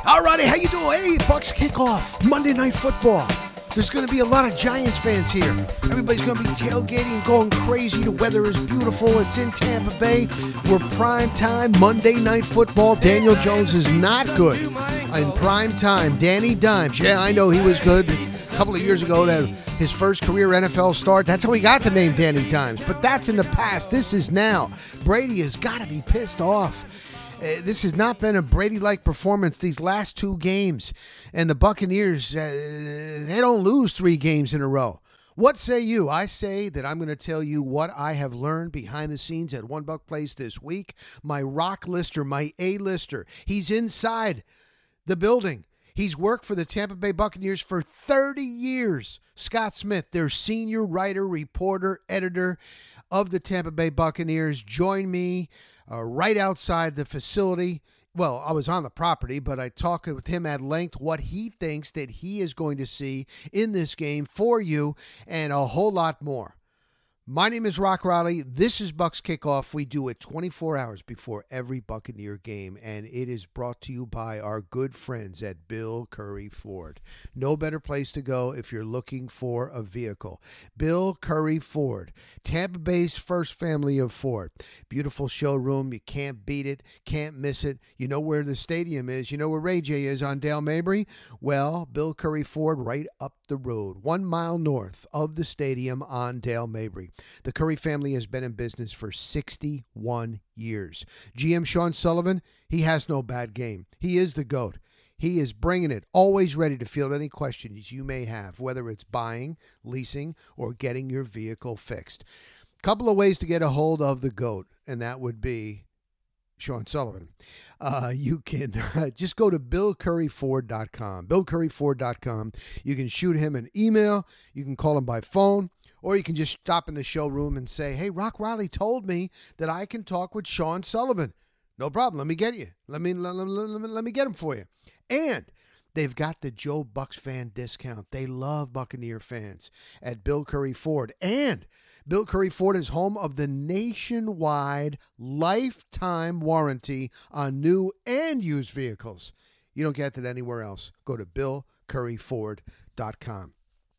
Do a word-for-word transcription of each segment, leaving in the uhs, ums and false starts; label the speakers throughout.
Speaker 1: All righty, how you doing? Hey, Bucks kickoff, Monday Night Football. There's going to be a lot of Giants fans here. Everybody's going to be tailgating and going crazy. The weather is beautiful. It's in Tampa Bay. We're prime time Monday Night Football. Daniel Jones is not good in prime time. Danny Dimes, yeah, I know he was good a couple of years ago. That his first career N F L start. That's how he got the name Danny Dimes. But that's in the past. This is now. Brady has got to be pissed off. Uh, this has not been a Brady-like performance these last two games. And the Buccaneers, uh, they don't lose three games in a row. What say you? I say that I'm going to tell you what I have learned behind the scenes at One Buck Place this week. My rock lister, my A-lister, he's inside the building. He's worked for the Tampa Bay Buccaneers for thirty years. Scott Smith, their senior writer, reporter, editor of the Tampa Bay Buccaneers, joined me Uh, right outside the facility. Well, I was on the property, but I talked with him at length what he thinks that he is going to see in this game for you and a whole lot more. My name is Rock Riley. This is Bucks Kickoff. We do it twenty-four hours before every Buccaneer game, and it is brought to you by our good friends at Bill Curry Ford. No better place to go if you're looking for a vehicle. Bill Curry Ford, Tampa Bay's first family of Ford. Beautiful showroom. You can't beat it, can't miss it. You know where the stadium is. You know where Ray J is on Dale Mabry? Well, Bill Curry Ford right up the road, one mile north of the stadium on Dale Mabry. The Curry family has been in business for sixty-one years. G M Sean Sullivan, he has no bad game. He is the GOAT. He is bringing it, always ready to field any questions you may have, whether it's buying, leasing, or getting your vehicle fixed. Couple of ways to get a hold of the GOAT, and that would be Sean Sullivan. Uh, you can uh, just go to bill curry ford dot com. bill curry ford dot com. You can shoot him an email. You can call him by phone. Or you can just stop in the showroom and say, hey, Rock Riley told me that I can talk with Sean Sullivan. No problem. Let me get you. Let me, let, let, let, let me get him for you. And they've got the Joe Bucks fan discount. They love Buccaneer fans at Bill Curry Ford. And Bill Curry Ford is home of the nationwide lifetime warranty on new and used vehicles. You don't get that anywhere else. Go to bill curry ford dot com.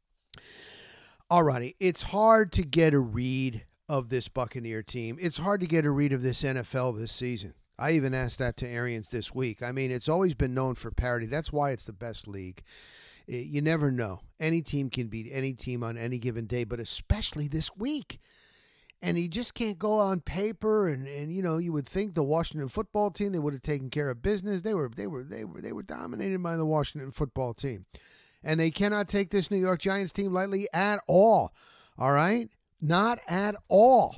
Speaker 1: Alrighty, it's hard to get a read of this Buccaneer team. It's hard to get a read of this N F L this season. I even asked that to Arians this week. I mean, it's always been known for parity. That's why it's the best league. You never know. Any team can beat any team on any given day, but especially this week. And you just can't go on paper and, and you know, you would think the Washington football team, they would have taken care of business. They were they were they were they were dominated by the Washington football team. And they cannot take this New York Giants team lightly at all. All right? Not at all.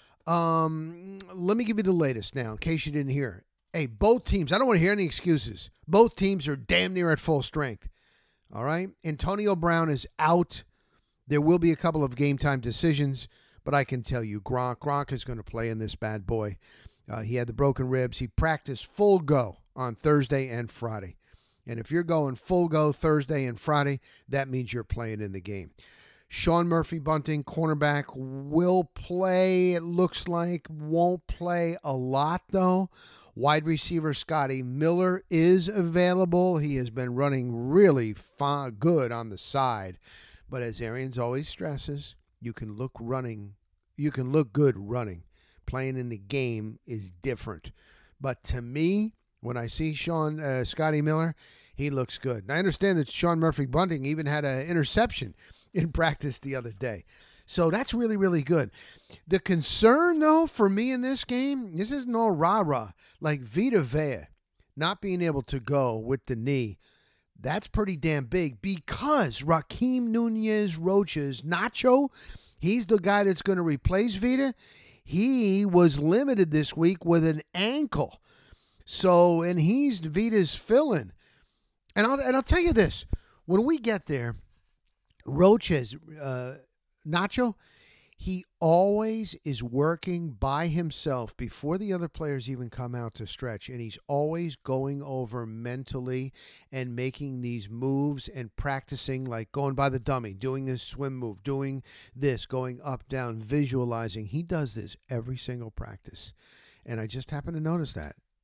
Speaker 1: Um, let me give you the latest now, in case you didn't hear. Hey, both teams, I don't want to hear any excuses. Both teams are damn near at full strength. All right? Antonio Brown is out. There will be a couple of game time decisions, but I can tell you, Gronk, Gronk is going to play in this bad boy. Uh, he had the broken ribs. He practiced full go on Thursday and Friday. And if you're going full go Thursday and Friday, that means you're playing in the game. Sean Murphy-Bunting, cornerback, will play, it looks like. Won't play a lot, though. Wide receiver Scotty Miller is available. He has been running really fun, good on the side. But as Arians always stresses, you can look running. You can look good running. Playing in the game is different. But to me, when I see Sean uh, Scotty Miller, he looks good. And I understand that Sean Murphy-Bunting even had an interception in practice the other day. So that's really, really good. The concern, though, for me in this game, this isn't all rah-rah. Like Vita Vea not being able to go with the knee, that's pretty damn big because Raheem Nunez-Roches, Nacho, he's the guy that's going to replace Vita. He was limited this week with an ankle. So, and he's Vita's fill-in. And I'll, and I'll tell you this. When we get there, Roches, uh, Nacho, he always is working by himself before the other players even come out to stretch. And he's always going over mentally and making these moves and practicing, like going by the dummy, doing his swim move, doing this, going up, down, visualizing. He does this every single practice. And I just happened to notice that.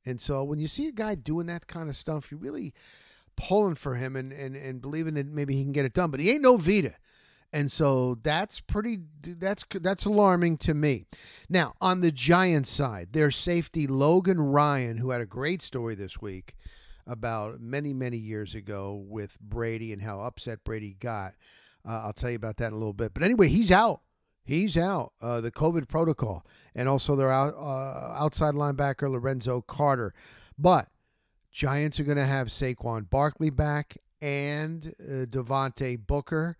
Speaker 1: And so when you see a guy doing that kind of stuff, you're really pulling for him and, and, and believing that maybe he can get it done. But he ain't no Vita. And so that's pretty, that's that's alarming to me. Now, on the Giants side, their safety, Logan Ryan, who had a great story this week about many, many years ago with Brady and how upset Brady got. Uh, I'll tell you about that in a little bit. But anyway, he's out. He's out. Uh, the COVID protocol. And also their out, uh, outside linebacker, Lorenzo Carter. But Giants are going to have Saquon Barkley back and uh, Devontae Booker.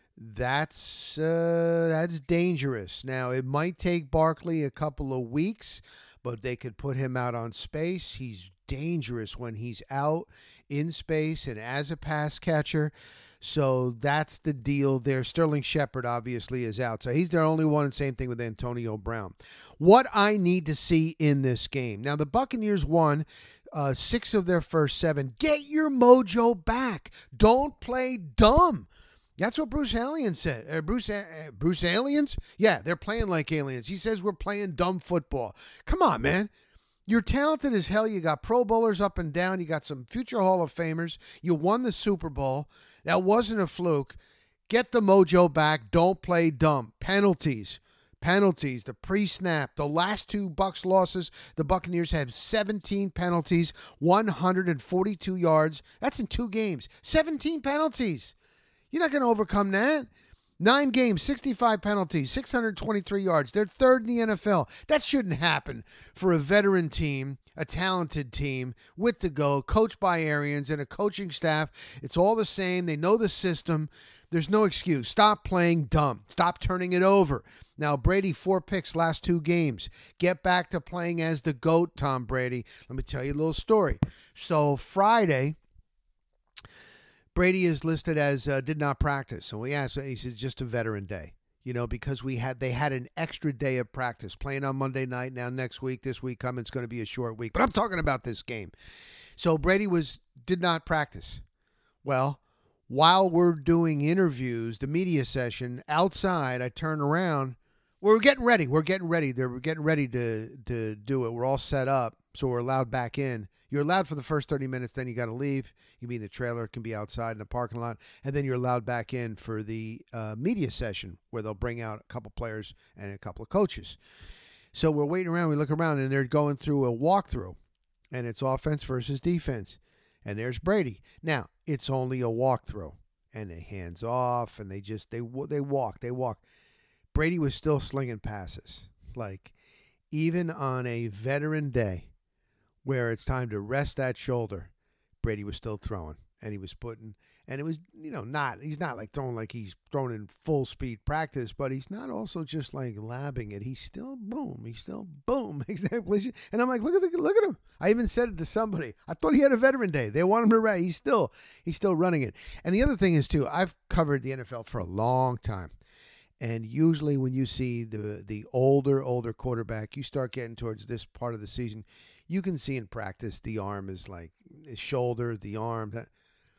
Speaker 1: That's uh, that's dangerous. Now, it might take Barkley a couple of weeks, but they could put him out on space. He's dangerous when he's out in space and as a pass catcher. So that's the deal there. Sterling Shepard obviously is out. So he's their only one, and same thing with Antonio Brown. What I need to see in this game. Now, the Buccaneers won uh, six of their first seven. Get your mojo back. Don't play dumb. That's what Bruce Arians said. Uh, Bruce uh, Bruce Aliens? Yeah, they're playing like aliens. He says we're playing dumb football. Come on, man. You're talented as hell. You got Pro Bowlers up and down. You got some future Hall of Famers. You won the Super Bowl. That wasn't a fluke. Get the mojo back. Don't play dumb. Penalties. Penalties. The pre-snap. The last two Bucs losses, the Buccaneers had seventeen penalties, one hundred forty-two yards. That's in two games. seventeen penalties. You're not going to overcome that. Nine games, sixty-five penalties, six hundred twenty-three yards. They're third in the N F L. That shouldn't happen for a veteran team, a talented team with the go, coached by Arians and a coaching staff. It's all the same. They know the system. There's no excuse. Stop playing dumb. Stop turning it over. Now, Brady, four picks last two games. Get back to playing as the GOAT, Tom Brady. Let me tell you a little story. So Friday, Brady is listed as uh, did not practice. So we asked, he said, just a veteran day, you know, because we had they had an extra day of practice playing on Monday night. Now next week, this week coming, it's going to be a short week. But I'm talking about this game. So Brady was did not practice. Well, while we're doing interviews, the media session outside, I turn around. We're getting ready. We're getting ready. They're we're getting ready to to do it. We're all set up, so we're allowed back in. You're allowed for the first thirty minutes, then you got to leave. You can be in the trailer, it can be outside in the parking lot, and then you're allowed back in for the uh, media session where they'll bring out a couple players and a couple of coaches. So we're waiting around, we look around, and they're going through a walkthrough, and it's offense versus defense. And there's Brady. Now, it's only a walkthrough, and they hands off, and they just, they they walk, they walk. Brady was still slinging passes. Like, even on a veteran day, where it's time to rest that shoulder, Brady was still throwing, and he was putting, and it was, you know, not, he's not like throwing like he's throwing in full speed practice, but he's not also just like labbing it. He's still boom, he's still boom. And I'm like, look at the, look at him. I even said it to somebody. I thought he had a veteran day. They want him to rest. He's still, he's still running it. And the other thing is too, I've covered the N F L for a long time. And usually when you see the the older, older quarterback, you start getting towards this part of the season, you can see in practice the arm is like his shoulder, the arm. That,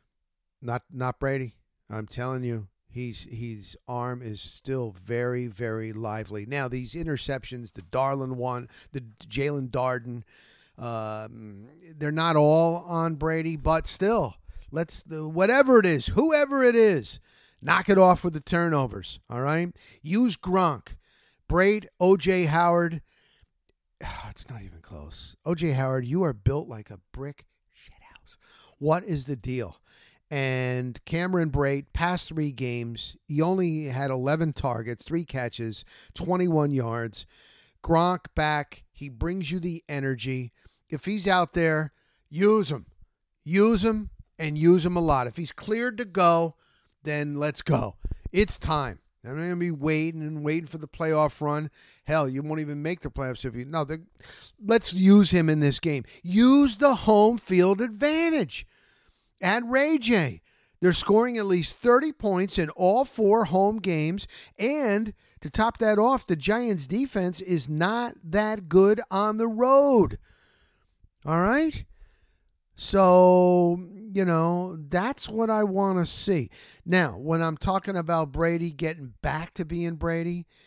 Speaker 1: not not Brady. I'm telling you, he's his arm is still very, very lively. Now, these interceptions, the Darlin one, the Jalen Darden, um, they're not all on Brady, but still, let's the whatever it is, whoever it is, knock it off with the turnovers, all right? Use Gronk. Braid, O J Howard. Oh, it's not even close. O J Howard, you are built like a brick shithouse. What is the deal? And Cameron Brate, past three games, he only had eleven targets, three catches, twenty-one yards. Gronk back. He brings you the energy. If he's out there, use him. Use him and use him a lot. If he's cleared to go, then let's go. It's time. I'm not going to be waiting and waiting for the playoff run. Hell, you won't even make the playoffs if you... No, let's use him in this game. Use the home field advantage. At Ray J, they're scoring at least thirty points in all four home games. And to top that off, the Giants' defense is not that good on the road. All right? So, you know, that's what I want to see. Now, when I'm talking about Brady getting back to being Brady,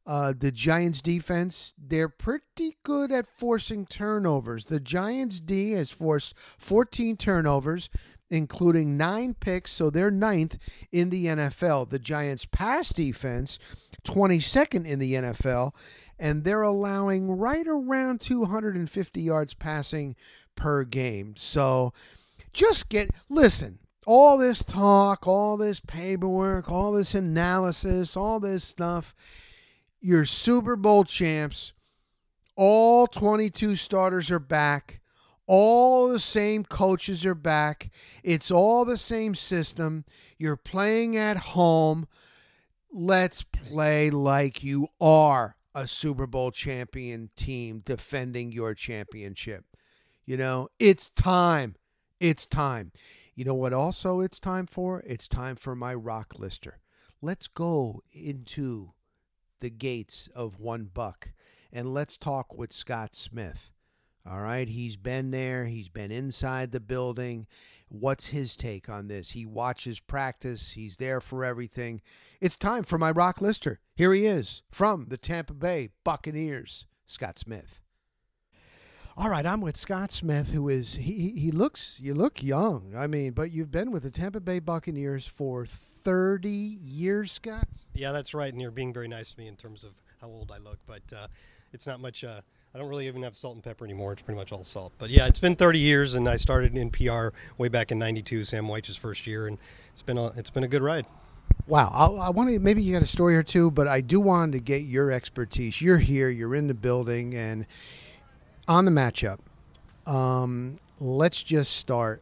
Speaker 1: Uh, the Giants defense, they're pretty good at forcing turnovers. The Giants D has forced fourteen turnovers, including nine picks, so they're ninth in the N F L. The Giants pass defense, twenty-second in the N F L, and they're allowing right around two hundred fifty yards passing per game. So just get, listen, all this talk, all this paperwork, all this analysis, all this stuff, you're Super Bowl champs. All twenty-two starters are back. All the same coaches are back. It's all the same system. You're playing at home. Let's play like you are a Super Bowl champion team defending your championship. You know, it's time. It's time. You know what also it's time for? It's time for my rock lister. Let's go into the gates of one buck and let's talk with Scott Smith. All right, he's been there. He's been inside the building. What's his take on this? He watches practice. He's there for everything. It's time for my rock lister. Here he is from the Tampa Bay Buccaneers, Scott Smith. All right, I'm with Scott Smith, who is, he he looks, you look young. I mean, but you've been with the Tampa Bay Buccaneers for thirty years, Scott?
Speaker 2: Yeah, that's right, and you're being very nice to me in terms of how old I look, but uh, it's not much, uh, I don't really even have salt and pepper anymore. It's pretty much all salt. But yeah, it's been thirty years, and I started in P R way back in ninety-two, Sam Weich's first year, and it's been a, it's been a good ride.
Speaker 1: Wow. I, I want to, maybe you got a story or two, but I do want to get your expertise. You're here, you're in the building, and on the matchup, um, let's just start.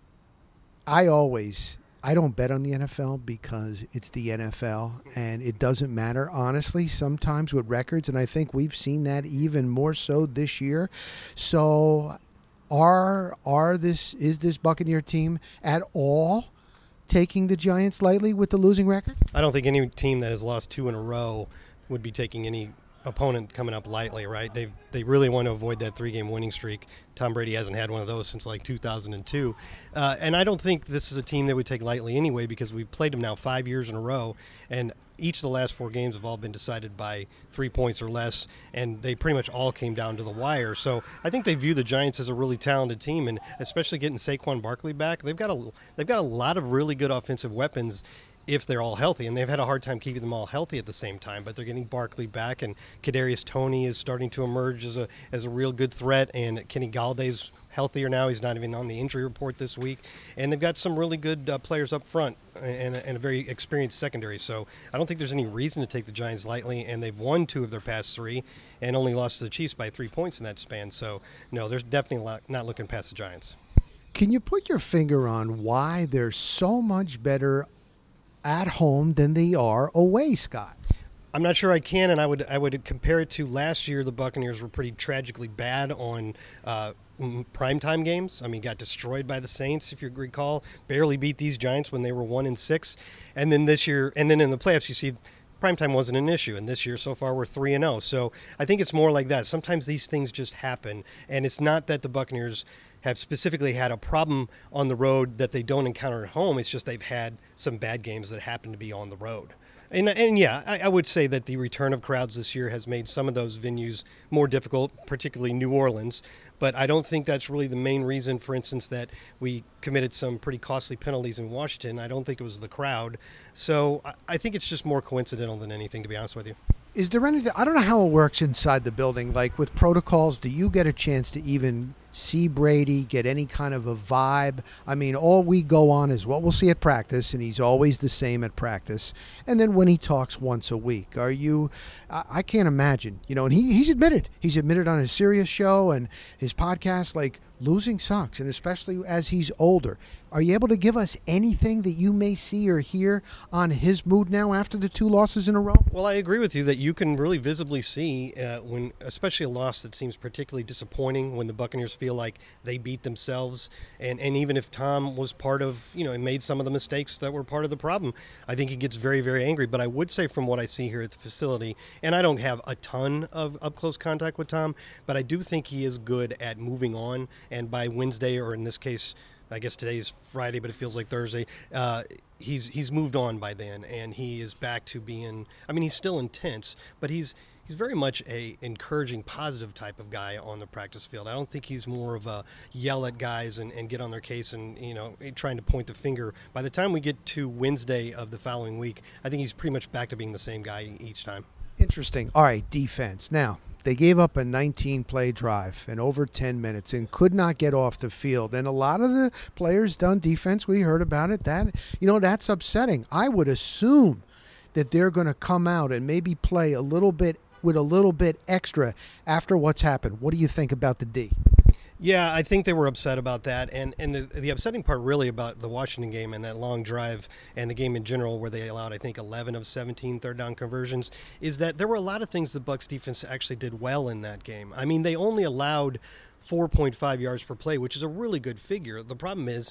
Speaker 1: I always, I don't bet on the N F L because it's the N F L and it doesn't matter, honestly, sometimes with records. And I think we've seen that even more so this year. So are, are this, is this Buccaneer team at all taking the Giants lightly with the losing record?
Speaker 2: I don't think any team that has lost two in a row would be taking any opponent coming up lightly, right? They they really want to avoid that three-game winning streak. Tom Brady hasn't had one of those since like two thousand two. Uh, and I don't think this is a team that would take lightly anyway because we've played them now five years in a row, and each of the last four games have all been decided by three points or less, and they pretty much all came down to the wire. So I think they view the Giants as a really talented team, and especially getting Saquon Barkley back, they've got a they've got a lot of really good offensive weapons if they're all healthy, and they've had a hard time keeping them all healthy at the same time, but they're getting Barkley back, and Kadarius Toney is starting to emerge as a as a real good threat, and Kenny Galladay's healthier now. He's not even on the injury report this week, and they've got some really good uh, players up front and, and a very experienced secondary, so I don't think there's any reason to take the Giants lightly, and they've won two of their past three and only lost to the Chiefs by three points in that span, so no, there's definitely not looking past the Giants.
Speaker 1: Can you put your finger on why they're so much better at home than they are away, Scott?
Speaker 2: I'm not sure I can, and I would I would compare it to last year. The Buccaneers were pretty tragically bad on uh, primetime games. I mean, got destroyed by the Saints, if you recall. Barely beat these Giants when they were one and six, and then this year, and then in the playoffs, you see primetime wasn't an issue, and this year so far we're three and zero. So I think it's more like that. Sometimes these things just happen, and it's not that the Buccaneers have specifically had a problem on the road that they don't encounter at home. It's just they've had some bad games that happen to be on the road. And, and yeah, I, I would say that the return of crowds this year has made some of those venues more difficult, particularly New Orleans. But I don't think that's really the main reason, for instance, that we committed some pretty costly penalties in Washington. I don't think it was the crowd. So I, I think it's just more coincidental than anything, to be honest with you.
Speaker 1: Is there anything, I don't know how it works inside the building, like with protocols, do you get a chance to even see Brady, get any kind of a vibe? I mean, all we go on is what we'll see at practice, and he's always the same at practice. And then when he talks once a week, are you, I, I can't imagine, you know, and he, he's admitted, he's admitted on his Sirius show and his podcast, like, losing sucks, and especially as he's older. Are you able to give us anything that you may see or hear on his mood now after the two losses in a row?
Speaker 2: Well, I agree with you that you can really visibly see uh, when, especially a loss that seems particularly disappointing, when the Buccaneers feel like they beat themselves, and, and even if Tom was part of, you know, and made some of the mistakes that were part of the problem, I think he gets very, very angry. But I would say from what I see here at the facility, and I don't have a ton of up-close contact with Tom, but I do think he is good at moving on, and by Wednesday, or in this case, I guess today's Friday, but it feels like Thursday. Uh, he's he's moved on by then, and he is back to being. I mean, he's still intense, but he's he's very much a encouraging, positive type of guy on the practice field. I don't think he's more of a yell at guys and, and get on their case and you know trying to point the finger. By the time we get to Wednesday of the following week, I think he's pretty much back to being the same guy each time.
Speaker 1: Interesting. All right, defense now. They gave up a nineteen-play drive in over ten minutes and could not get off the field. And a lot of the players done defense, we heard about it. That you know, that's upsetting. I would assume that they're going to come out and maybe play a little bit with a little bit extra after what's happened. What do you think about the D?
Speaker 2: Yeah, I think they were upset about that. And, and the, the upsetting part really about the Washington game and that long drive and the game in general where they allowed, I think, eleven of seventeen third down conversions is that there were a lot of things the Bucs defense actually did well in that game. I mean, they only allowed four point five yards per play, which is a really good figure. The problem is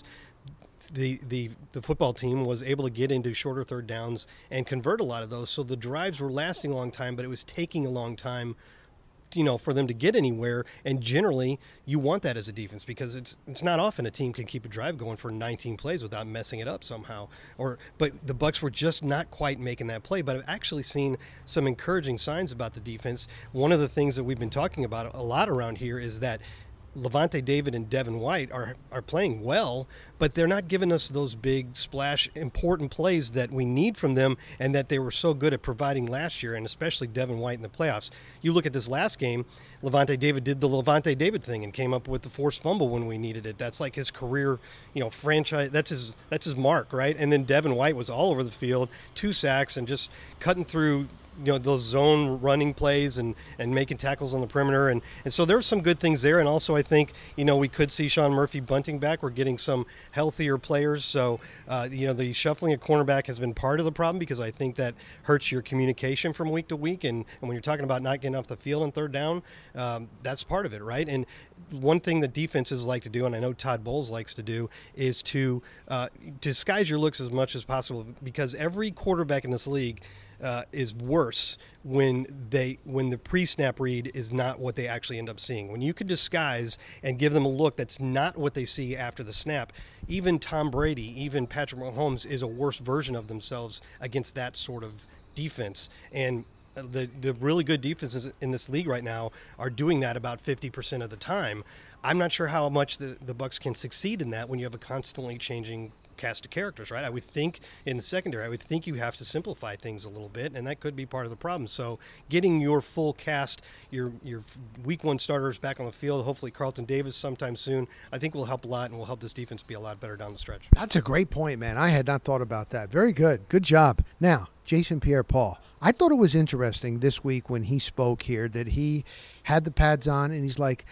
Speaker 2: the, the, the football team was able to get into shorter third downs and convert a lot of those. So the drives were lasting a long time, but it was taking a long time you know, for them to get anywhere. And generally, you want that as a defense because it's it's not often a team can keep a drive going for nineteen plays without messing it up somehow. Or, but the Bucs were just not quite making that play. But I've actually seen some encouraging signs about the defense. One of the things that we've been talking about a lot around here is that Lavonte David and Devin White are are playing well, but they're not giving us those big splash important plays that we need from them and that they were so good at providing last year, and especially Devin White in the playoffs. You look at this last game, Lavonte David did the Lavonte David thing and came up with the forced fumble when we needed it. That's like his career, you know, franchise. That's his that's his mark, right? And then Devin White was all over the field, two sacks and just cutting through you know those zone running plays and and making tackles on the perimeter, and and so there's some good things there. And also I think you know we could see Sean Murphy bunting back. We're getting some healthier players, so uh, you know the shuffling of cornerback has been part of the problem because I think that hurts your communication from week to week, and, and when you're talking about not getting off the field on third down, um, that's part of it, right? And one thing that defenses like to do, and I know Todd Bowles likes to do, is to uh, disguise your looks as much as possible, because every quarterback in this league Uh, is worse when they when the pre-snap read is not what they actually end up seeing. When you can disguise and give them a look that's not what they see after the snap, even Tom Brady, even Patrick Mahomes is a worse version of themselves against that sort of defense. And the the really good defenses in this league right now are doing that about fifty percent of the time. I'm not sure how much the, the Bucs can succeed in that when you have a constantly changing cast of characters, right? I would think in the secondary, I would think you have to simplify things a little bit, and that could be part of the problem. So getting your full cast, your your week one starters back on the field, hopefully Carlton Davis sometime soon, I think will help a lot and will help this defense be a lot better down the stretch.
Speaker 1: That's a great point, man. I had not thought about that. Very good. Good job. Now, Jason Pierre-Paul, I thought it was interesting this week when he spoke here that he had the pads on and he's like,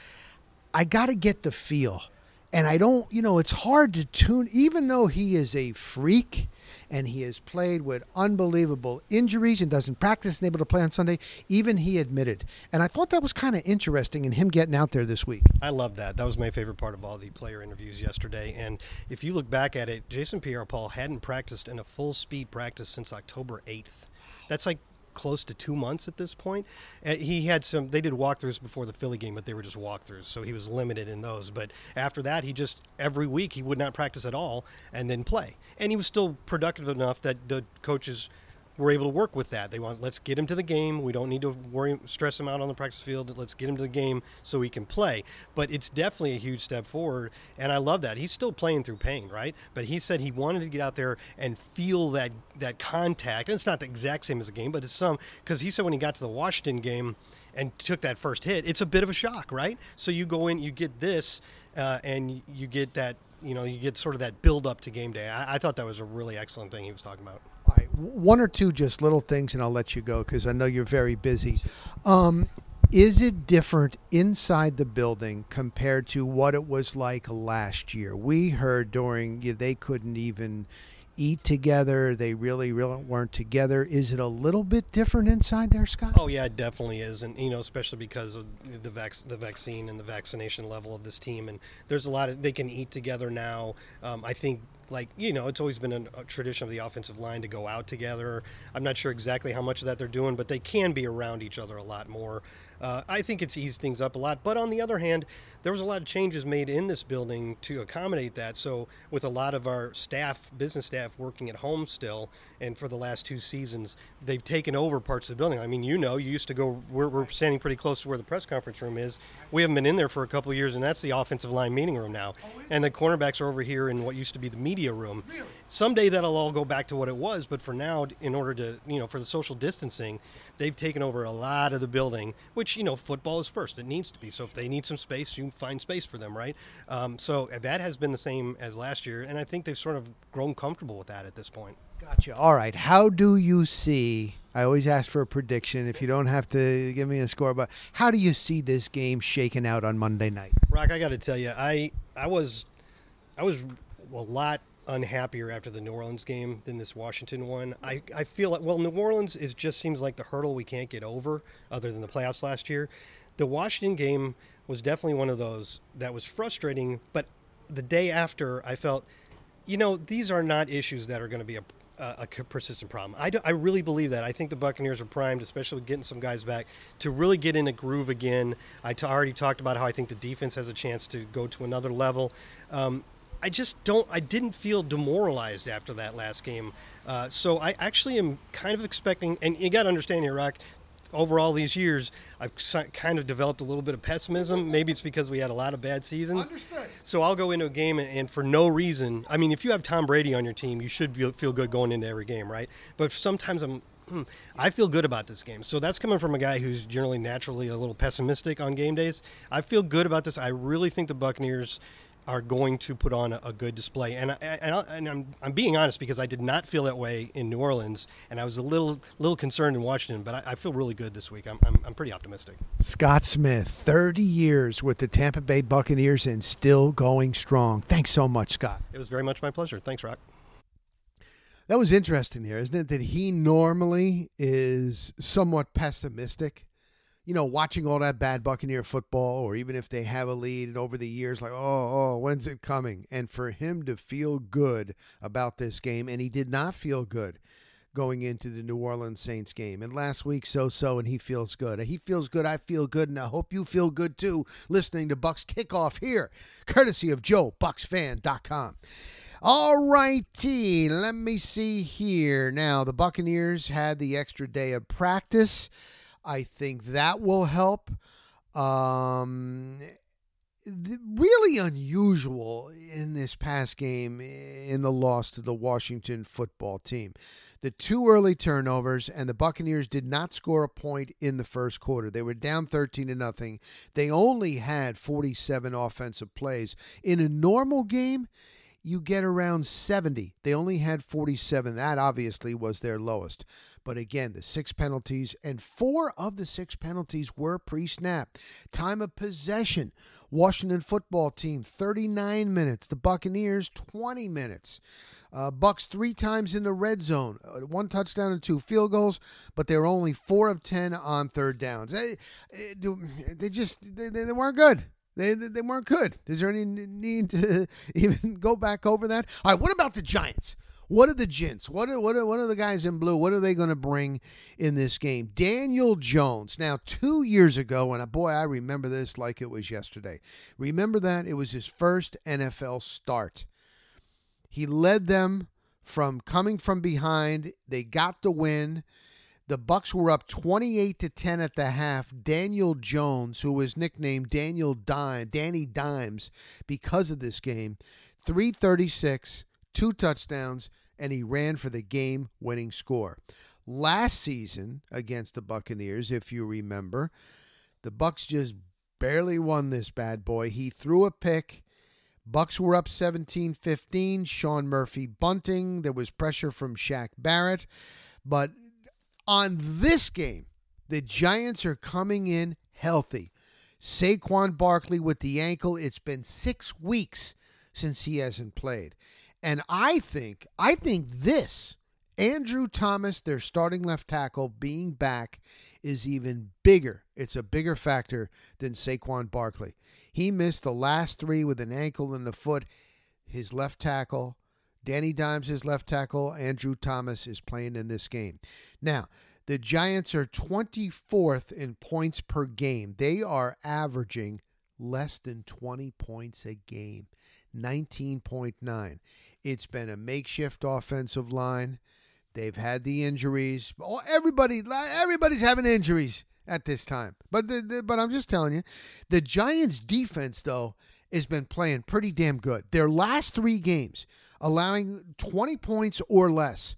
Speaker 1: I got to get the feel. And I don't, you know, it's hard to tune, even though he is a freak and he has played with unbelievable injuries and doesn't practice and able to play on Sunday, even he admitted. And I thought that was kind of interesting in him getting out there this week.
Speaker 2: I love that. That was my favorite part of all the player interviews yesterday. And if you look back at it, Jason Pierre-Paul hadn't practiced in a full speed practice since October eighth. That's like close to two months at this point. Uh, he had some, they did walkthroughs before the Philly game, but they were just walkthroughs, so he was limited in those. But after that, he just, every week, he would not practice at all and then play. And he was still productive enough that the coaches were able to work with that. They want, let's get him to the game. We don't need to worry, stress him out on the practice field. Let's get him to the game so he can play. But it's definitely a huge step forward, and I love that. He's still playing through pain, right? But he said he wanted to get out there and feel that that contact. And it's not the exact same as a game, but it's some, because he said when he got to the Washington game and took that first hit, it's a bit of a shock, right? So you go in, you get this, uh, and you get that, you know, you get sort of that build up to game day. I, I thought that was a really excellent thing he was talking about.
Speaker 1: All right, one or two just little things, and I'll let you go because I know you're very busy. Um, is it different inside the building compared to what it was like last year? We heard during yeah, they couldn't even eat together. They really, really weren't together. Is it a little bit different inside there, Scott?
Speaker 2: Oh, yeah, it definitely is. And, you know, especially because of the vac- the vaccine and the vaccination level of this team. And there's a lot of, they can eat together now. Um, I think, like, you know, it's always been a, a tradition of the offensive line to go out together. I'm not sure exactly how much of that they're doing, but they can be around each other a lot more. Uh, I think it's eased things up a lot. But on the other hand, there was a lot of changes made in this building to accommodate that. So with a lot of our staff, business staff, working at home still, and for the last two seasons, they've taken over parts of the building. I mean, you know, you used to go, we're, we're standing pretty close to where the press conference room is. We haven't been in there for a couple of years, and that's the offensive line meeting room now. And the cornerbacks are over here in what used to be the media room. Someday that'll all go back to what it was, but for now, in order to, you know, for the social distancing, they've taken over a lot of the building, which, you know, football is first. It needs to be. So if they need some space, you find space for them, right? Um, so that has been the same as last year, and I think they've sort of grown comfortable with that at this point.
Speaker 1: Gotcha. All right. How do you see, I always ask for a prediction if you don't have to give me a score, but how do you see this game shaking out on Monday night?
Speaker 2: Rock, I got to tell you, I I was I was a lot unhappier after the New Orleans game than this Washington one. I, I feel like, well, New Orleans is just seems like the hurdle we can't get over other than the playoffs last year. The Washington game was definitely one of those that was frustrating, but the day after I felt, you know, these are not issues that are going to be a, a, a persistent problem. I, do, I really believe that. I think the Buccaneers are primed, especially with getting some guys back, to really get in a groove again. I t- already talked about how I think the defense has a chance to go to another level. Um, I just don't, I didn't feel demoralized after that last game. Uh, so I actually am kind of expecting, and you got to understand here, Rock, over all these years, I've kind of developed a little bit of pessimism. Maybe it's because we had a lot of bad seasons.
Speaker 1: Understood.
Speaker 2: So I'll go into a game and, and for no reason, I mean, if you have Tom Brady on your team, you should be, feel good going into every game, right? But sometimes I'm, I feel good about this game. So that's coming from a guy who's generally naturally a little pessimistic on game days. I feel good about this. I really think the Buccaneers are going to put on a, a good display. And, I, and, I, and I'm, I'm being honest because I did not feel that way in New Orleans, and I was a little little concerned in Washington, but I, I feel really good this week. I'm, I'm, I'm pretty optimistic.
Speaker 1: Scott Smith, thirty years with the Tampa Bay Buccaneers and still going strong. Thanks so much, Scott.
Speaker 2: It was very much my pleasure. Thanks, Rock.
Speaker 1: That was interesting there, isn't it? That he normally is somewhat pessimistic. You know, watching all that bad Buccaneer football, or even if they have a lead and over the years, like, oh, oh, when's it coming? And for him to feel good about this game, and he did not feel good going into the New Orleans Saints game. And last week, so-so, and he feels good. He feels good, I feel good, and I hope you feel good too, listening to Bucs Kickoff here, courtesy of Joe Bucs Fan dot com. All righty, let me see here. Now, the Buccaneers had the extra day of practice. I think that will help. Um, really unusual in this past game in the loss to the Washington football team. The two early turnovers, and the Buccaneers did not score a point in the first quarter. They were down thirteen to nothing. They only had forty-seven offensive plays. In a normal game, you get around seventy. They only had forty-seven. That obviously was their lowest. But again, the six penalties, and four of the six penalties were pre-snap. Time of possession, Washington football team, thirty-nine minutes. The Buccaneers, twenty minutes. Uh, Bucs three times in the red zone, one touchdown and two field goals, but they were only four of ten on third downs. They, they just they, they weren't good. They they weren't good. Is there any need to even go back over that? All right, what about the Giants? What are the Gents? What are, what are, what are the guys in blue? What are they going to bring in this game? Daniel Jones. Now, two years ago, and boy, I remember this like it was yesterday. Remember that? It was his first N F L start. He led them from coming from behind. They got the win. The Bucs were up twenty-eight to ten at the half. Daniel Jones, who was nicknamed Daniel Dime, Danny Dimes, because of this game, three thirty-six, two touchdowns, and he ran for the game-winning score. Last season against the Buccaneers, if you remember, the Bucs just barely won this bad boy. He threw a pick. Bucs were up seventeen fifteen. Sean Murphy bunting. There was pressure from Shaq Barrett. But on this game, the Giants are coming in healthy. Saquon Barkley with the ankle. It's been six weeks since he hasn't played. And I think, I think this, Andrew Thomas, their starting left tackle, being back is even bigger. It's a bigger factor than Saquon Barkley. He missed the last three with an ankle in the foot. His left tackle, Danny Dimes, his left tackle, Andrew Thomas is playing in this game. Now, The Giants are twenty-fourth in points per game. They are averaging less than twenty points a game, nineteen point nine. It's been a makeshift offensive line. They've had the injuries. Oh, everybody, everybody's having injuries at this time. But the, the, but I'm just telling you, the Giants' defense, though, has been playing pretty damn good. Their last three games, allowing twenty points or less.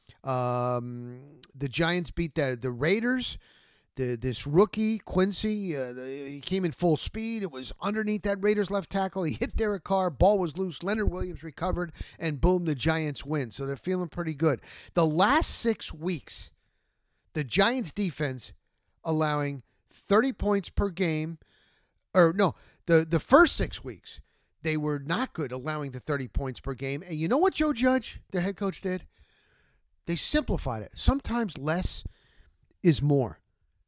Speaker 1: Um, the Giants beat the, the Raiders. The, this rookie, Quincy, uh, the, he came in full speed. It was underneath that Raiders left tackle. He hit Derek Carr. Ball was loose. Leonard Williams recovered, and boom, the Giants win. So they're feeling pretty good. The last six weeks, the Giants defense allowing thirty points per game. Or no, the, the first six weeks, they were not good, allowing the thirty points per game. And you know what Joe Judge, their head coach, did? They simplified it. Sometimes less is more.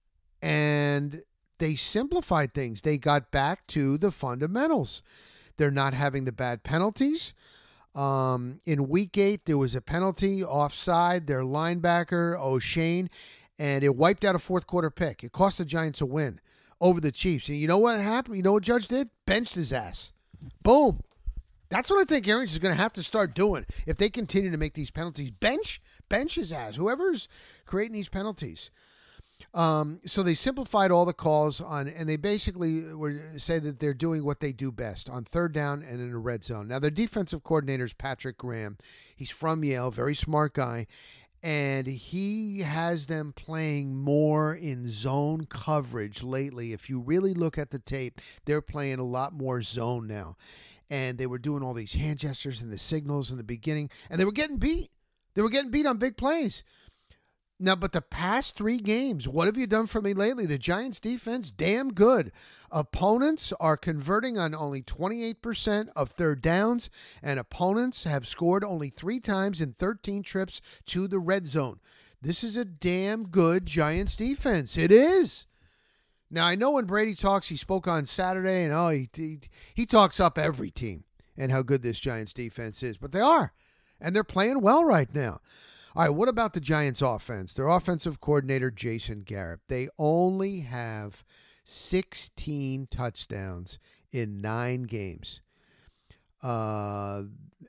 Speaker 1: And they simplified things. They got back to the fundamentals. They're not having the bad penalties. Um, in week eight, there was a penalty offside. Their linebacker, O'Shane, and it wiped out a fourth quarter pick. It cost the Giants a win over the Chiefs. And you know what happened? You know what Judge did? Benched his ass. Boom. That's what I think Arians is going to have to start doing if they continue to make these penalties. Bench, bench his ass. Whoever's creating these penalties. Um, so they simplified all the calls on, and they basically were say that they're doing what they do best on third down and in the red zone. Now their defensive coordinator is Patrick Graham. He's from Yale, very smart guy, and he has them playing more in zone coverage lately. If you really look at the tape, they're playing a lot more zone now, and they were doing all these hand gestures and the signals in the beginning, and they were getting beat. They were getting beat on big plays. Now, but the past three games, what have you done for me lately? The Giants defense, damn good. Opponents are converting on only twenty-eight percent of third downs, and opponents have scored only three times in thirteen trips to the red zone. This is a damn good Giants defense. It is. Now, I know when Brady talks, he spoke on Saturday, and oh, he, he, he talks up every team and how good this Giants defense is. But they are, and they're playing well right now. All right, what about the Giants offense? Their offensive coordinator, Jason Garrett. They only have sixteen touchdowns in nine games. Uh,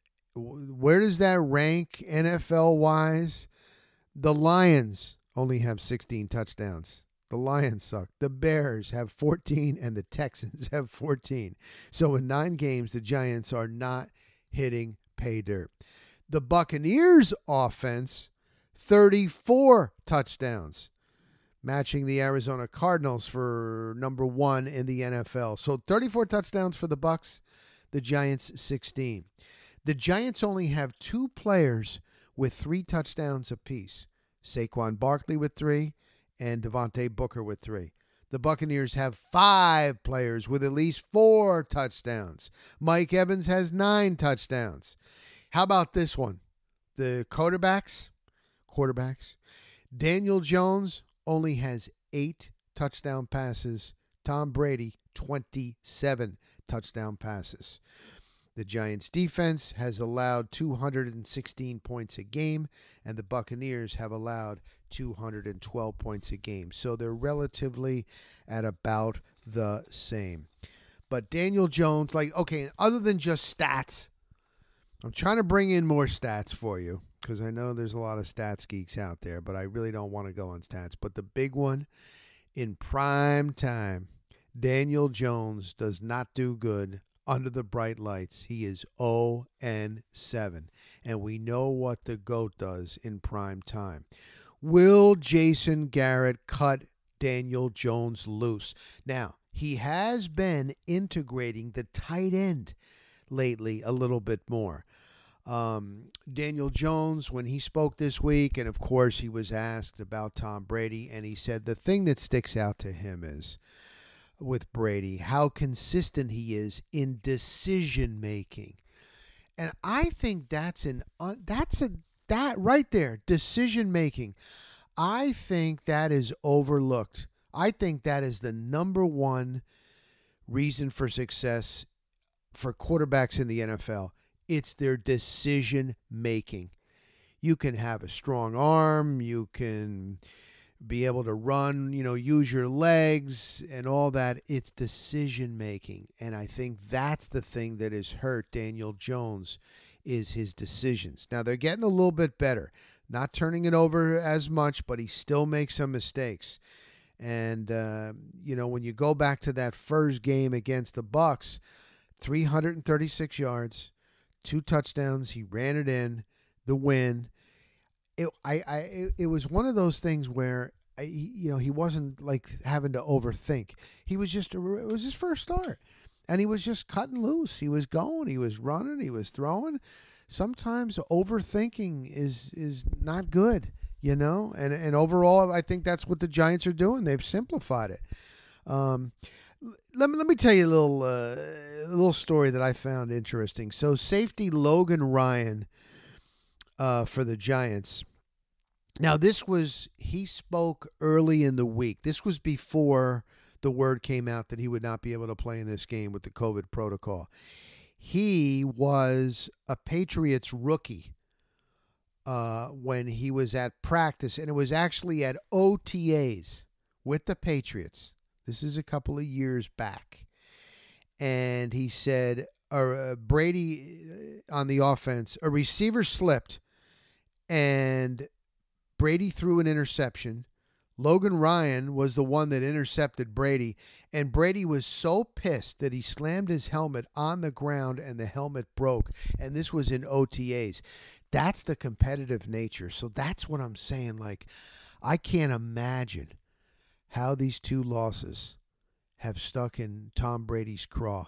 Speaker 1: where does that rank N F L-wise? The Lions only have sixteen touchdowns. The Lions suck. The Bears have fourteen, and the Texans have fourteen. So in nine games, the Giants are not hitting pay dirt. The Buccaneers offense, thirty-four touchdowns, matching the Arizona Cardinals for number one in the N F L. So thirty-four touchdowns for the Bucs, the Giants sixteen. The Giants only have two players with three touchdowns apiece. Saquon Barkley with three and Devontae Booker with three. The Buccaneers have five players with at least four touchdowns. Mike Evans has nine touchdowns. How about this one? The quarterbacks, quarterbacks. Daniel Jones only has eight touchdown passes. Tom Brady, twenty-seven touchdown passes. The Giants defense has allowed two hundred sixteen points a game, and the Buccaneers have allowed two hundred twelve points a game. So they're relatively at about the same. But Daniel Jones, like, okay, other than just stats, I'm trying to bring in more stats for you because I know there's a lot of stats geeks out there, but I really don't want to go on stats. But the big one, in prime time, Daniel Jones does not do good under the bright lights. He is oh and seven, and we know what the GOAT does in prime time. Will Jason Garrett cut Daniel Jones loose? Now, he has been integrating the tight end lately a little bit more. Um, Daniel Jones, when he spoke this week, and of course he was asked about Tom Brady, and he said the thing that sticks out to him is, with Brady, how consistent he is in decision making. And I think that's an uh, that's a that right there, decision making. I think that is overlooked. I think that is the number one reason for success for quarterbacks in the N F L. It's their decision making. You can have a strong arm, you can be able to run, you know, use your legs and all that. It's decision making. And I think that's the thing that has hurt Daniel Jones is his decisions. Now they're getting a little bit better, not turning it over as much, but he still makes some mistakes. And, uh, you know, when you go back to that first game against the Bucs, three hundred thirty-six yards, two touchdowns. He ran it in, the win. It, I, I, it was one of those things where, I, you know, he wasn't like having to overthink. He was just, a, it was his first start. And he was just cutting loose. He was going, he was running, he was throwing. Sometimes overthinking is is not good, you know. And and overall, I think that's what the Giants are doing. They've simplified it. Um, let me let me tell you a little uh, a little story that I found interesting. So safety Logan Ryan uh, for the Giants. Now this was he spoke early in the week. This was before the word came out that he would not be able to play in this game with the COVID protocol. He was a Patriots rookie uh, when he was at practice, and it was actually at O T As with the Patriots. This is a couple of years back. And he said, uh, Brady on the offense, a receiver slipped, and Brady threw an interception. Logan Ryan was the one that intercepted Brady, and Brady was so pissed that he slammed his helmet on the ground and the helmet broke, and this was in O T As. That's the competitive nature. So that's what I'm saying. Like, I can't imagine how these two losses have stuck in Tom Brady's craw.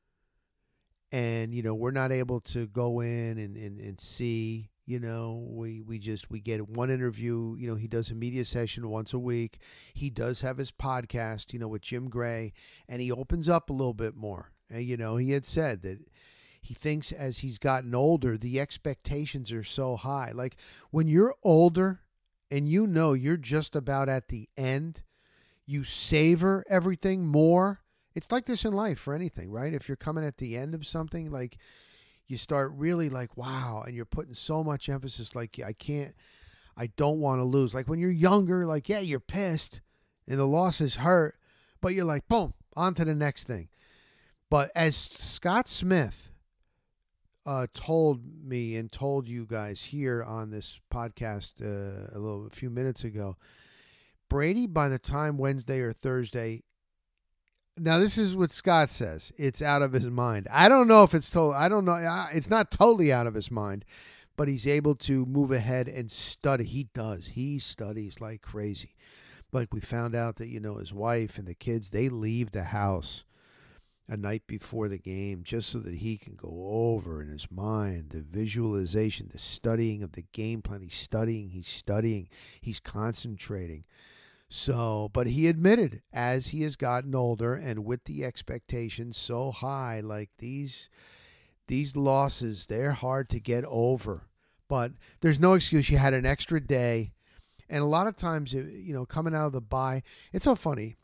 Speaker 1: And, you know, we're not able to go in and, and, and see. You know, we, we just, we get one interview. You know, he does a media session once a week. He does have his podcast, you know, with Jim Gray, and he opens up a little bit more. And, you know, he had said that he thinks as he's gotten older, the expectations are so high. Like when you're older and you know you're just about at the end, you savor everything more. It's like this in life for anything, right? If you're coming at the end of something, like, you start really like, wow, and you're putting so much emphasis, like, I can't, I don't want to lose. Like when you're younger, like, yeah, you're pissed and the losses hurt, but you're like, boom, on to the next thing. But as Scott Smith uh, told me and told you guys here on this podcast uh, a little, a few minutes ago, Brady, by the time Wednesday or Thursday, now, this is what Scott says. It's out of his mind. I don't know if it's total. I don't know. It's not totally out of his mind, but he's able to move ahead and study. He does. He studies like crazy. Like we found out that, you know, his wife and the kids, they leave the house a night before the game just so that he can go over in his mind the visualization, the studying of the game plan. He's studying. He's studying. He's concentrating. So, but he admitted as he has gotten older and with the expectations so high, like these these losses, they're hard to get over. But there's no excuse. You had an extra day. And a lot of times, you know, coming out of the bye, it's so funny.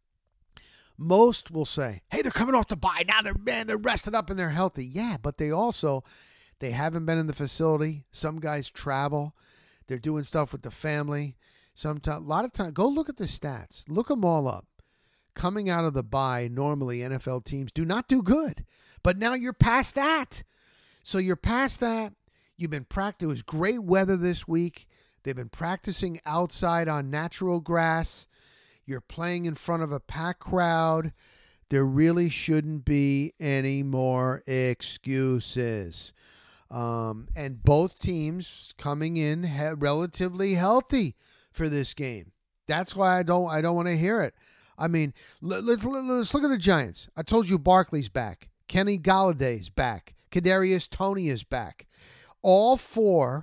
Speaker 1: Most will say, hey, they're coming off the bye. Now they're, man, they're rested up and they're healthy. Yeah, but they also, they haven't been in the facility. Some guys travel. They're doing stuff with the family. Sometimes, a lot of time, go look at the stats. Look them all up. Coming out of the bye, normally N F L teams do not do good. But now you're past that. So you're past that. You've been practicing. It was great weather this week. They've been practicing outside on natural grass. You're playing in front of a packed crowd. There really shouldn't be any more excuses. Um, and both teams coming in he- relatively healthy for this game. That's why I don't I don't want to hear it. I mean, let, let's let's look at the Giants. I told you Barkley's back. Kenny Galladay's back. Kadarius Toney is back. All four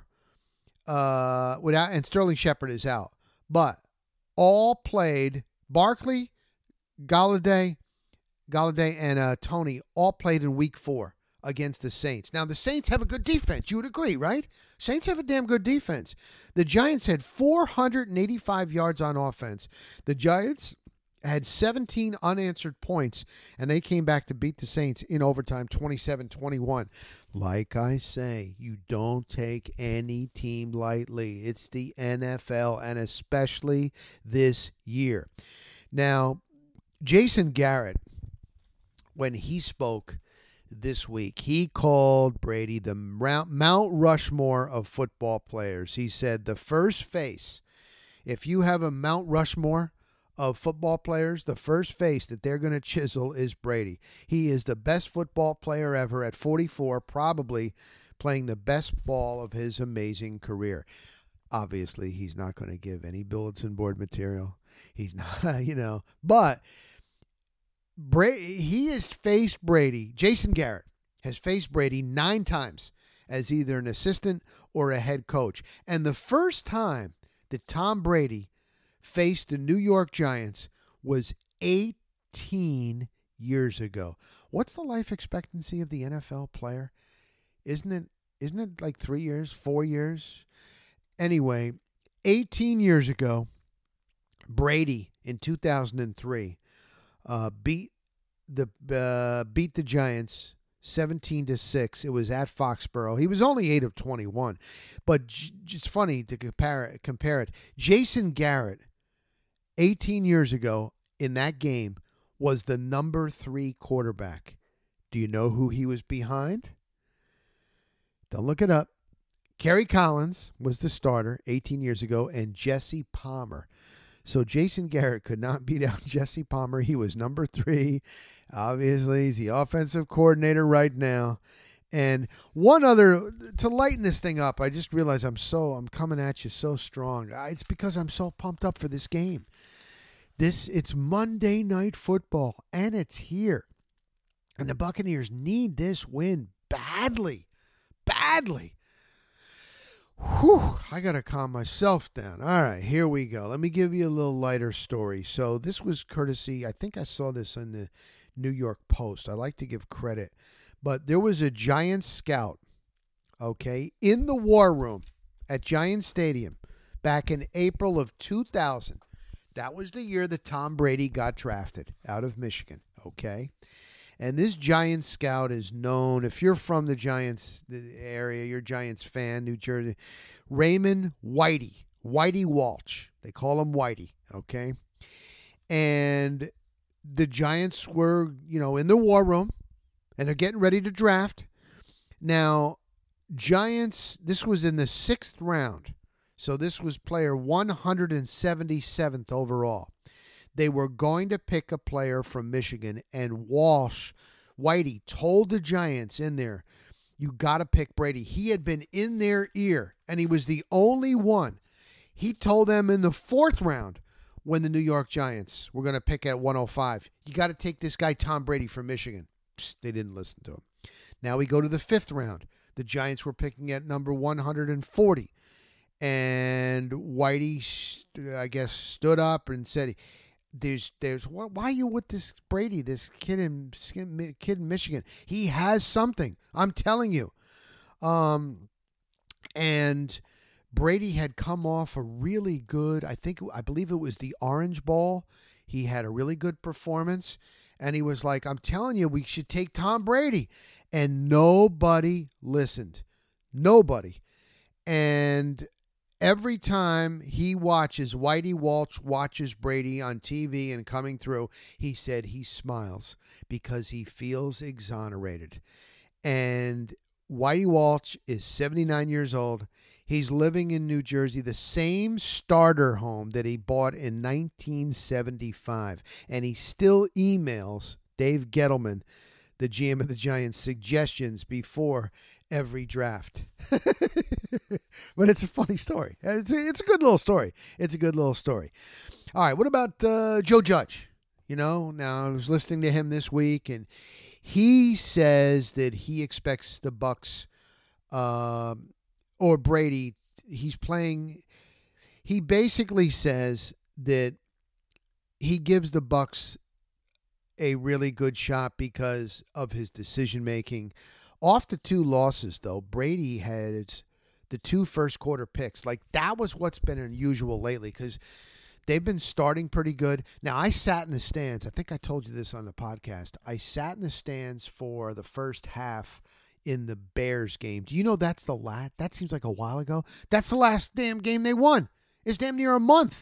Speaker 1: uh without and Sterling Shepard is out. But all played. Barkley, Galladay, Galladay and uh, Toney all played in week four against the Saints. Now, the Saints have a good defense. You would agree, right? Saints have a damn good defense. The Giants had four hundred eighty-five yards on offense. The Giants had seventeen unanswered points, and they came back to beat the Saints in overtime twenty-seven twenty-one. Like I say, you don't take any team lightly. It's the N F L, and especially this year. Now, Jason Garrett, when he spoke this week, he called Brady the Mount Rushmore of football players. He said the first face, if you have a Mount Rushmore of football players, the first face that they're going to chisel is Brady. He is the best football player ever at forty-four, probably playing the best ball of his amazing career. Obviously, he's not going to give any bulletin board material. He's not, you know, but Brady, he has faced Brady. Jason Garrett has faced Brady nine times as either an assistant or a head coach. And the first time that Tom Brady faced the New York Giants was eighteen years ago. What's the life expectancy of the N F L player? Isn't it isn't it like three years, four years? Anyway, eighteen years ago, Brady in two thousand three uh, beat the uh, beat the Giants seventeen to six. It was at Foxborough. He was only eight of twenty-one, but j- it's funny to compare it, compare it. Jason Garrett, eighteen years ago in that game, was the number three quarterback. Do you know who he was behind? Don't look it up. Kerry Collins was the starter eighteen years ago, and Jesse Palmer. So Jason Garrett could not beat out Jesse Palmer. He was number three. Obviously, he's the offensive coordinator right now. And one other, to lighten this thing up, I just realized I'm so, I'm coming at you so strong. It's because I'm so pumped up for this game. This, it's Monday Night Football, and it's here. And the Buccaneers need this win badly, badly. Whew, I got to calm myself down. All right, here we go. Let me give you a little lighter story. So this was courtesy, I think I saw this in the New York Post. I like to give credit. But there was a Giants scout, okay, in the war room at Giants Stadium back in April of two thousand. That was the year that Tom Brady got drafted out of Michigan, okay? And this Giants scout is known, if you're from the Giants area, you're a Giants fan, New Jersey, Raymond Whitey, Whitey Walsh. They call him Whitey, okay? And the Giants were, you know, in the war room, and they're getting ready to draft. Now, Giants, this was in the sixth round, so this was player one hundred seventy-seventh overall. They were going to pick a player from Michigan, and Walsh, Whitey, told the Giants in there, you got to pick Brady. He had been in their ear, and he was the only one. He told them in the fourth round when the New York Giants were going to pick at one oh five, you got to take this guy Tom Brady from Michigan. Psst, they didn't listen to him. Now we go to the fifth round. The Giants were picking at number one hundred forty, and Whitey, I guess, stood up and said, There's, there's. Why are you with this Brady, this kid in kid in Michigan? He has something. I'm telling you. Um, and Brady had come off a really good. I think I believe it was the Orange Bowl. He had a really good performance, and he was like, "I'm telling you, we should take Tom Brady," and nobody listened. Nobody, and. Every time he watches, Whitey Walsh watches Brady on T V and coming through, he said he smiles because he feels exonerated. And Whitey Walsh is seventy-nine years old. He's living in New Jersey, the same starter home that he bought in nineteen seventy-five. And he still emails Dave Gettleman, the G M of the Giants, suggestions before every draft. But it's a funny story. It's a, it's a good little story. It's a good little story. All right, what about uh, Joe Judge? You know, now I was listening to him this week, and he says that he expects the Bucks um, or Brady. He's playing. He basically says that he gives the Bucks a really good shot because of his decision making. Off the two losses, though, Brady had the two first quarter picks. Like, that was what's been unusual lately, because They've been starting pretty good. Now, I sat in the stands. I think I told you this on the podcast. I sat in the stands for the first half in the Bears game. Do you know that's the last? That seems like a while ago. That's the last damn game they won. It's damn near a month.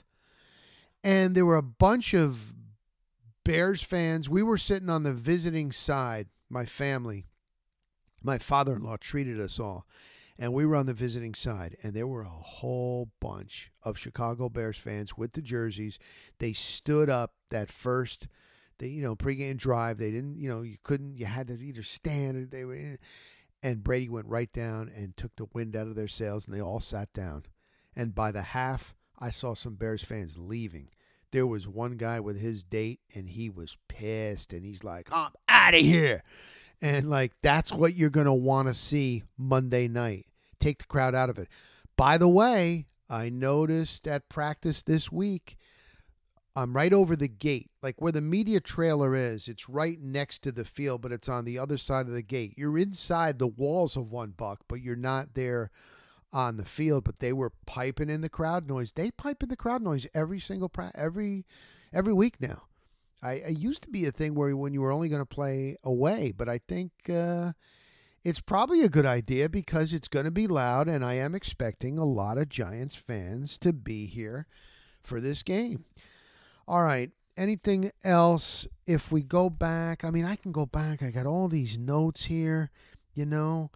Speaker 1: And there were a bunch of Bears fans. We were sitting on the visiting side, my family. My father-in-law treated us all. And we were on the visiting side, and there were a whole bunch of Chicago Bears fans with the jerseys. They stood up that first, they, you know, pregame drive. They didn't, you know, you couldn't, you had to either stand or they were in. And Brady went right down and took the wind out of their sails, and they all sat down. And by the half, I saw some Bears fans leaving. There was one guy with his date, and he was pissed, and he's like, I'm out of here. And, like, that's what you're going to want to see Monday night. Take the crowd out of it. By the way, I noticed at practice this week, I'm right over the gate. Like where the media trailer is, it's right next to the field, but it's on the other side of the gate. You're inside the walls of One Buck, but you're not there on the field. But they were piping in the crowd noise. They pipe in the crowd noise every single pra- every every week now. I, it used to be a thing where when you were only going to play away, but I think uh, it's probably a good idea because it's going to be loud, and I am expecting a lot of Giants fans to be here for this game. All right, anything else? If we go back, I mean, I can go back. I got all these notes here, you know.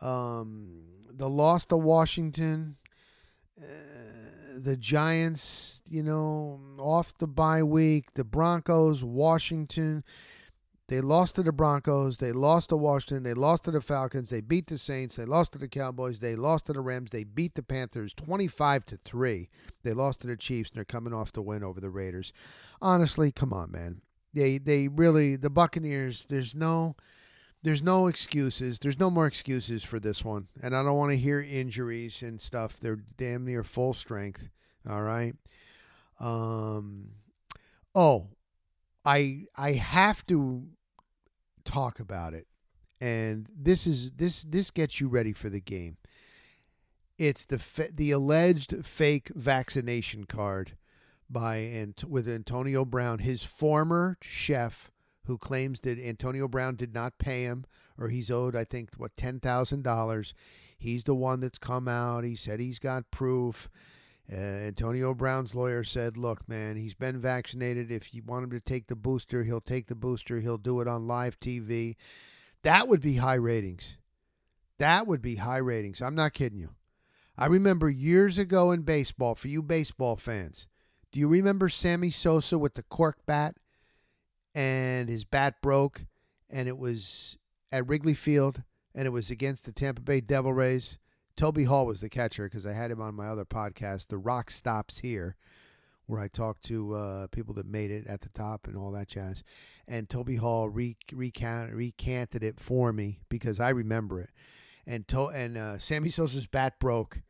Speaker 1: Um, the loss to Washington, uh, the Giants, you know, off the bye week, the Broncos, Washington. They lost to the Broncos. They lost to Washington. They lost to the Falcons. They beat the Saints. They lost to the Cowboys. They lost to the Rams. They beat the Panthers twenty-five to three. They lost to the Chiefs, and they're coming off the win over the Raiders. Honestly, come on, man. They they really, the Buccaneers, there's no there's no excuses. There's no more excuses for this one. And I don't want to hear injuries and stuff. They're damn near full strength. All right. Um. Oh, I I have to talk about it, and this is this this gets you ready for the game. It's the the alleged fake vaccination card by and with Antonio Brown, his former chef, who claims that Antonio Brown did not pay him, or he's owed, I think, what, ten thousand dollars. He's the one that's come out. He said he's got proof. Uh, Antonio Brown's lawyer said, look, man, he's been vaccinated. If you want him to take the booster, he'll take the booster. He'll do it on live T V. That would be high ratings. That would be high ratings. I'm not kidding you. I remember years ago in baseball, for you baseball fans, do you remember Sammy Sosa with the cork bat? And his bat broke, and it was at Wrigley Field, and it was against the Tampa Bay Devil Rays. Toby Hall was the catcher because I had him on my other podcast, The Rock Stops Here, where I talked to uh, people that made it at the top and all that jazz. And Toby Hall re- recount- recanted it for me because I remember it. And to- and uh, Sammy Sosa's bat broke,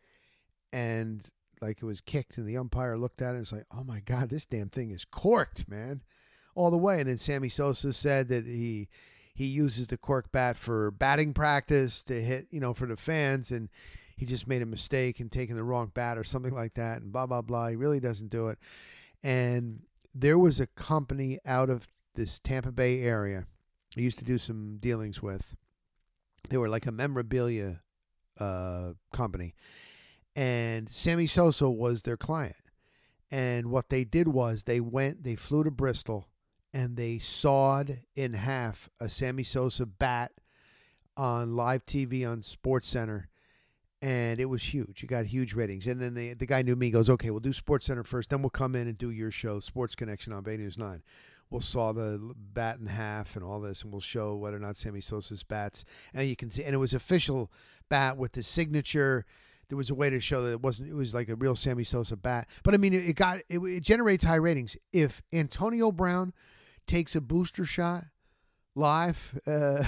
Speaker 1: and like it was kicked, and the umpire looked at it and was like, oh, my God, this damn thing is corked, man, all the way. And then Sammy Sosa said that he he uses the cork bat for batting practice to hit, you know, for the fans, and he just made a mistake and taking the wrong bat or something like that, and blah, blah, blah. He really doesn't do it. And there was a company out of this Tampa Bay area I used to do some dealings with. They were like a memorabilia uh, company. And Sammy Sosa was their client. And what they did was they went, they flew to Bristol, and they sawed in half a Sammy Sosa bat on live T V on SportsCenter. And it was huge. You got huge ratings. And then the the guy knew me. He goes, okay, we'll do SportsCenter first. Then we'll come in and do your show, Sports Connection on Bay News nine. We'll saw the bat in half and all this, and we'll show whether or not Sammy Sosa's bats. And you can see, and it was official bat with the signature. There was a way to show that it wasn't, it was like a real Sammy Sosa bat. But I mean, it got, it, it generates high ratings. If Antonio Brown takes a booster shot live, uh,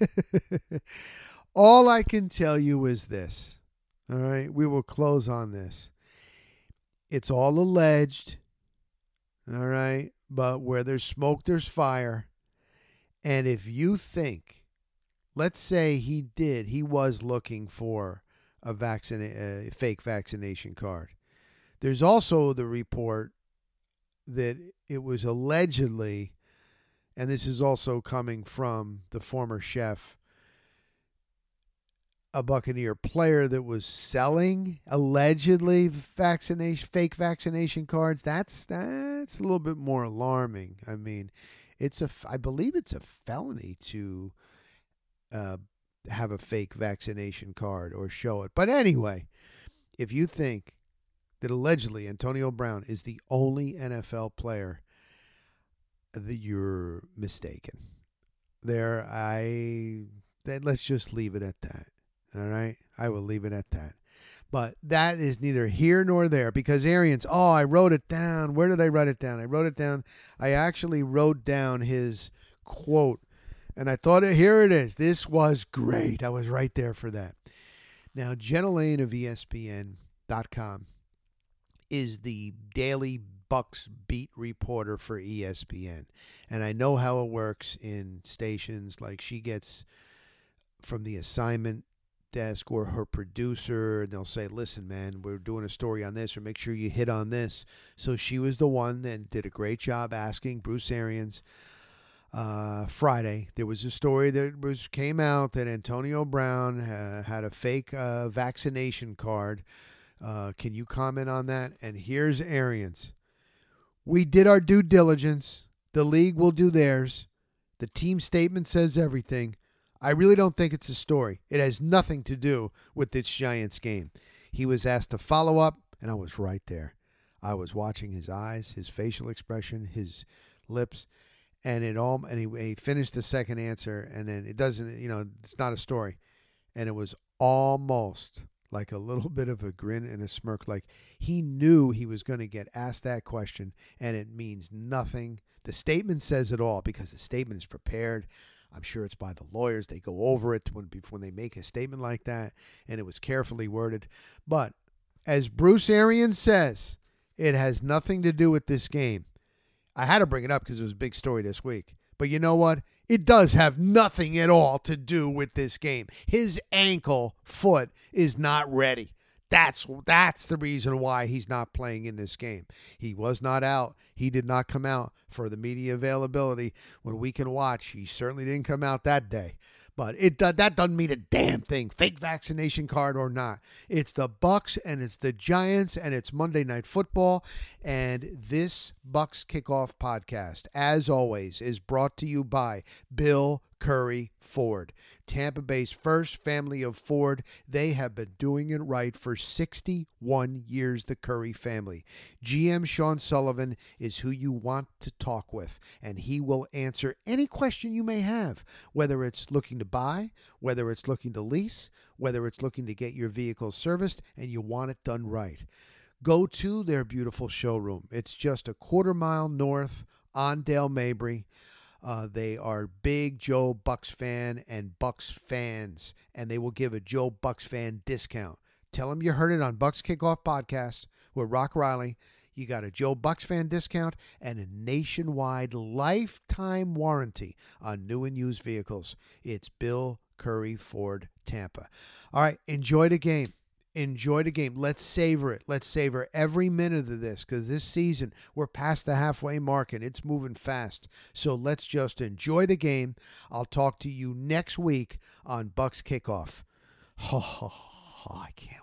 Speaker 1: all I can tell you is this. All right, we will close on this. It's all alleged. All right, but where there's smoke, there's fire. And if you think, let's say he did, he was looking for a vaccine, a fake vaccination card. There's also the report that it was allegedly, and this is also coming from the former chef, a Buccaneer player that was selling allegedly vaccination, fake vaccination cards. That's that's a little bit more alarming. I mean, it's a, I believe it's a felony to uh, have a fake vaccination card or show it. But anyway, if you think that allegedly Antonio Brown is the only N F L player, that you're mistaken. There, I then let's just leave it at that. All right, I will leave it at that. But that is neither here nor there, because Arians, oh, I wrote it down. Where did I write it down? I wrote it down. I actually wrote down his quote, and I thought, here it is. This was great. I was right there for that. Now, Jenna Lane of E S P N dot com is the daily Bucs beat reporter for E S P N. And I know how it works in stations. Like, she gets from the assignment desk or her producer, and they'll say, listen, man, we're doing a story on this, or make sure you hit on this. So she was the one that did a great job asking Bruce Arians. Uh, Friday, there was a story that was came out that Antonio Brown uh, had a fake uh, vaccination card. Uh, can you comment on that? And here's Arians. We did our due diligence. The league will do theirs. The team statement says everything. I really don't think it's a story. It has nothing to do with this Giants game. He was asked to follow up, and I was right there. I was watching his eyes, his facial expression, his lips, and it all. And he, he finished the second answer, and then it doesn't. You know, it's not a story, and it was almost like a little bit of a grin and a smirk, like he knew he was going to get asked that question, and it means nothing. The statement says it all, because the statement is prepared. I'm sure it's by the lawyers. They go over it when, when they make a statement like that, and it was carefully worded. But as Bruce Arians says, it has nothing to do with this game. I had to bring it up because it was a big story this week. But you know what? It does have nothing at all to do with this game. His ankle foot is not ready. That's that's the reason why he's not playing in this game. He was not out. He did not come out for the media availability when we can watch. He certainly didn't come out that day. But it that doesn't mean a damn thing, fake vaccination card or not. It's the Bucs and it's the Giants and it's Monday Night Football. And this Bucs Kickoff podcast, as always, is brought to you by Bill Curry Ford, Tampa Bay's first family of Ford. They have been doing it right for sixty-one years, the Curry family. G M Sean Sullivan is who you want to talk with, and he will answer any question you may have, whether it's looking to buy, whether it's looking to lease, whether it's looking to get your vehicle serviced, and you want it done right. Go to their beautiful showroom. It's just a quarter mile north on Dale Mabry. Uh, they are big Joe Bucs fan and Bucs fans, and they will give a Joe Bucs fan discount. Tell them you heard it on Bucs Kickoff Podcast with Rock Riley. You got a Joe Bucs fan discount and a nationwide lifetime warranty on new and used vehicles. It's Bill Curry Ford Tampa. All right, enjoy the game. Enjoy the game. Let's savor it. Let's savor every minute of this, because this season we're past the halfway mark and it's moving fast. So let's just enjoy the game. I'll talk to you next week on Bucs Kickoff. Oh, I can't